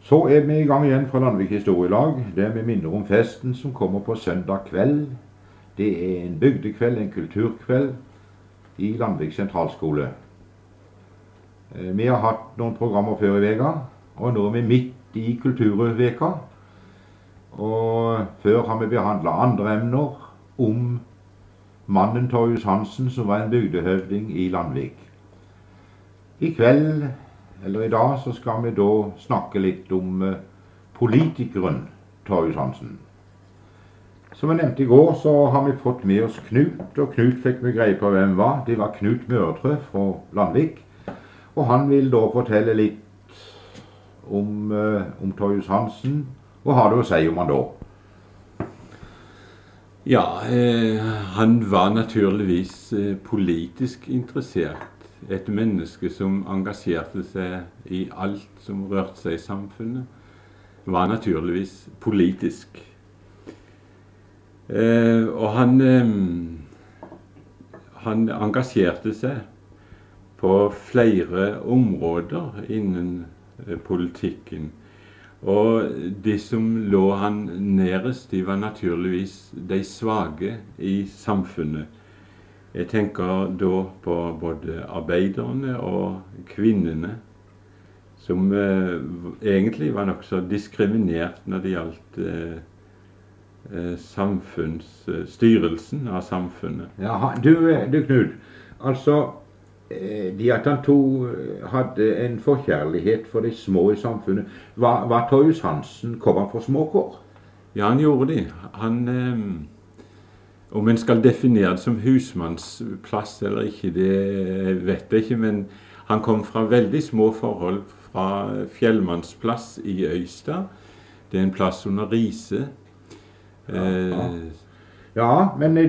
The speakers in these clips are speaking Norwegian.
Så vi i gang igjen fra Landvik Historielag, der vi minner om festen som kommer på søndag kveld. Det en bygdekveld, en kulturkveld i Landvik sentralskole. Vi har hatt noen programmer før i veka, og nå vi midt i kulturveka. Og før har vi behandlet andre emner om mannen Torjus Hansen, som var en bygdehøvding i Landvik. I kveld, eller i dag, så skal vi da snakke litt om politikeren Torjus Hansen. Som jeg nevnte i går, så har vi fått med oss Knut, og Knut fikk vi greie på hvem var. Det var Knut Møretrø fra Landvik, og han vil da fortelle litt om Torjus Hansen, og har det å si om han da. Ja, han var naturligvis politisk interessert. Et menneske som engasjerte seg i alt som rørte seg i samfunnet, var naturligvis politisk. Og han engasjerte seg på flere områder innen politikken. Og de som lå han nærest, de var naturligvis de svake i samfunnet. Jeg tenker da på både arbeiderne og kvinnene, som egentlig var nok så diskriminert når det gjaldt styrelsen av samfunnet. Ja, du Knut, altså de at han hadde en forkjærlighet for de små i samfunnet. Var Torjus Hansen, kom han fra småkår? Ja, han gjorde det. Om en skal definere det som husmannsplass eller ikke, det vet jeg ikke, men han kom fra veldig små forhold, fra Fjellmannsplass i Øystad. Det en plass under Riise. Ja, men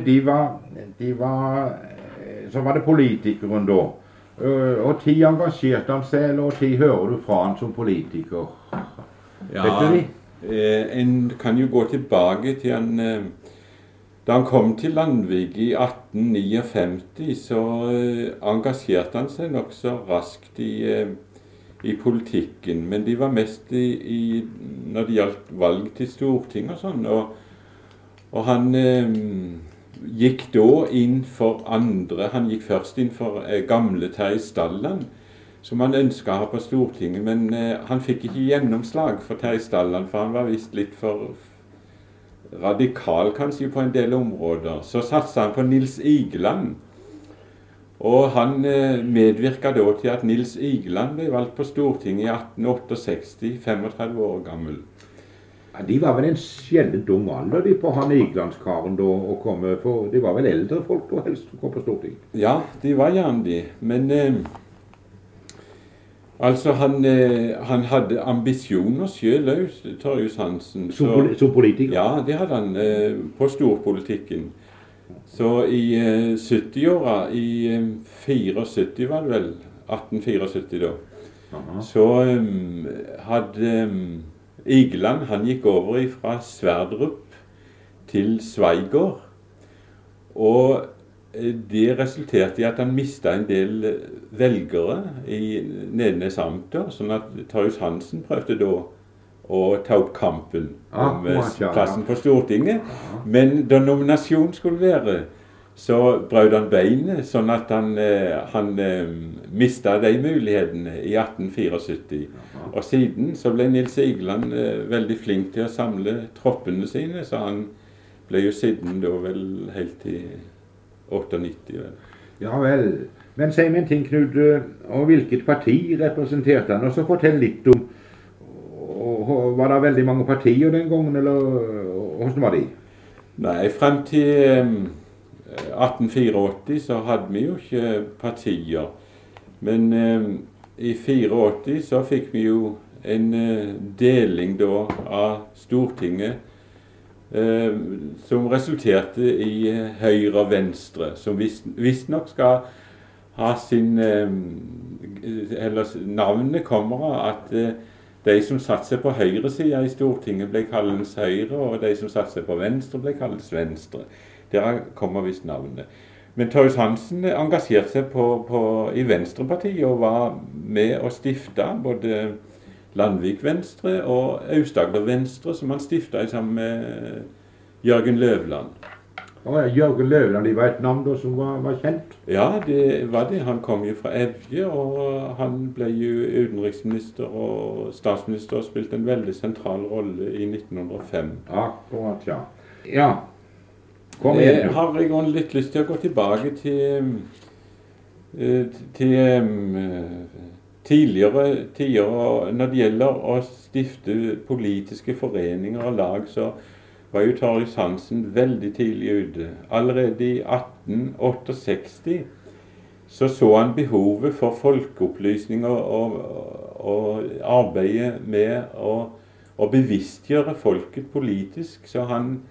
så var det politikeren da. Og tid engasjerte han seg, eller tid hører du fra han som politiker? Ja, vet du det? En kan jo gå tilbake til han. Da han kom til Landvik i 1859, så engasjerte han seg nok så raskt i politikken. Men de var mest når det gjaldt valg til Stortinget og sånn. Og han gikk da inn for andre. Han gikk først inn for gamle Terje Stalland, som han ønsket å ha på Stortinget. Men han fikk ikke gjennomslag for Terje Stalland, for han var visst litt for radikal kanskje på en del områder. Så satset han på Nils Igeland, og han medvirket da til at Nils Igeland ble valgt på Stortinget i 1868, 35 år gammel. Ja, de var vel en sjeldent ung alder, de på han Igelandskaren da, for de var vel eldre folk da helst som kom på Stortinget? Ja, de var gjerne de, men altså han hadde ambisjoner selv, Torjus Hansen. Som politiker? Ja, det hadde han på storpolitikken. Så i 70-åra, i 74 var det vel, 1874 da, aha, så hadde Igeland, han gikk over fra Sverdrup til Sveigård, og det resulterte i at han mistet en del velgere i Nedenes amter, sånn at Torjus Hansen prøvde da å ta opp kampen om plassen på Stortinget. Men da nominasjon skulle være, så brøt han beinet, sånn at han mistet de mulighetene i 1874. Og siden så ble Nils Igeland veldig flink til å samle troppene sine, så han ble jo siden da vel helt til 98, vel. Ja vel. Men si meg en ting, Knut, og hvilket parti representerte han? Og så fortell litt om, var det veldig mange partier den gangen, eller hvordan var de? Nei, frem til 1884 så hadde vi jo ikke partier. Men i 84 så fikk vi jo en deling da av Stortinget, som resulterte i Høyre og Venstre, som visstnok skal ha sin, eller navnet kommer av at de som satt seg på høyre siden i Stortinget ble kallet Høyre, og de som satt seg på venstre ble kallet Venstre. Der kommer visst navnet. Men Torjus Hansen engasjerte seg i Venstrepartiet og var med å stifte både Landvik Venstre og Aust-Agder Venstre, som han stiftet sammen med Jørgen Løvland. Jørgen Løvland, det var et navn da som var kjent? Ja, det var det. Han kom jo fra Evje, og han ble jo utenriksminister og statsminister og spilte en veldig sentral rolle i 1905. Akkurat, ja. Ja, kom igjen. Jeg har i grunnen litt lyst til å gå tilbake til tidligere tider. Når det gjelder å stifte politiske foreninger og lag, så var jo Torjus Hansen veldig tidlig ute. Allerede i 1868 så han behovet for folkeopplysning og arbeidet med å bevisstgjøre folket politisk. Så han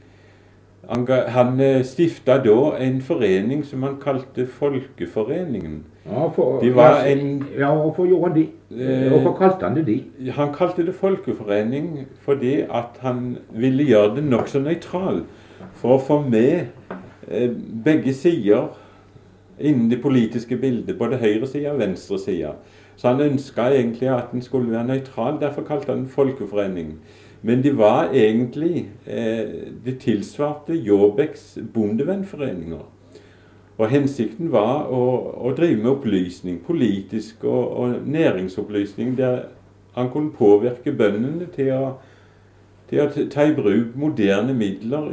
stiftet da en forening som han kalte Folkeforeningen. Hvorfor gjorde han det? Hvorfor kalte han det det? Han kalte det Folkeforening fordi at han ville gjøre det nokså nøytral for å få med begge sider innen det politiske bildet, både høyre side og venstre side. Så han ønsket egentlig at den skulle være nøytral, derfor kalte han den Folkeforening. Men det var egentlig det tilsvarte Jåbeks bondevennforeninger. Og hensikten var å drive med opplysning, politisk og næringsopplysning, der han kunne påvirke bøndene til å ta i bruk moderne midler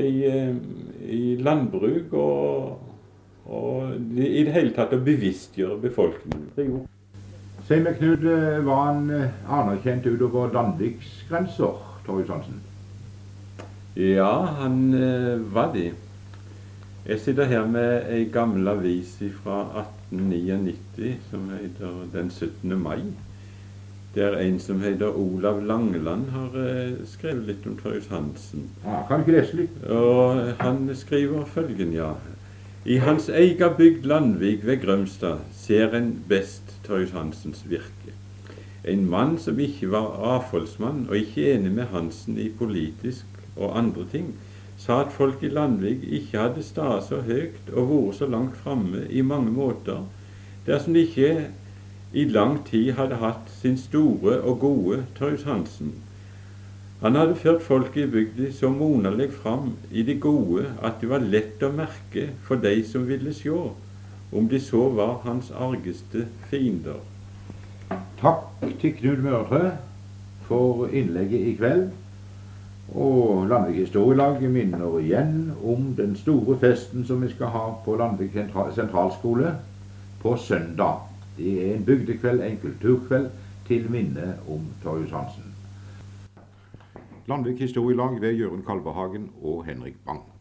i landbruk og i det hele tatt å bevisstgjøre befolkningen. Si meg, Knut, var han anerkjent utover Landviks grenser, Torjus Hansen? Ja, han var det. Jeg sitter her med en gammel avis fra 1899 som heter Den 17. mai. Der en som heter Olav Langeland har skrevet litt om Torjus Hansen. Kan du ikke lese litt? Og han skriver følgende, ja. I hans ega bygd Landvik ved Grømstad ser en best Torjus Hansens virke. En mann som ikke var avholdsmann og ikke enig med Hansen i politisk og andre ting, sa at folk i Landvik ikke hadde stått så høyt og vært så langt framme i mange måter, dersom de ikke i lang tid hadde hatt sin store og gode Torjus Hansen. Han hadde ført folk i bygda så monerlig fram i det gode at det var lett å merke for de som ville se, om de så var hans argeste fiender. Takk til Knut Mørtre for innlegget i kveld. Og Landvik Historielag minner igjen om den store festen som vi skal ha på Landvik sentralskole på søndag. Det er en bygdekveld, en kulturkveld til minne om Torjus Hansen. Landvik Historielag ved Jørund Kalverhagen og Henrik Bang.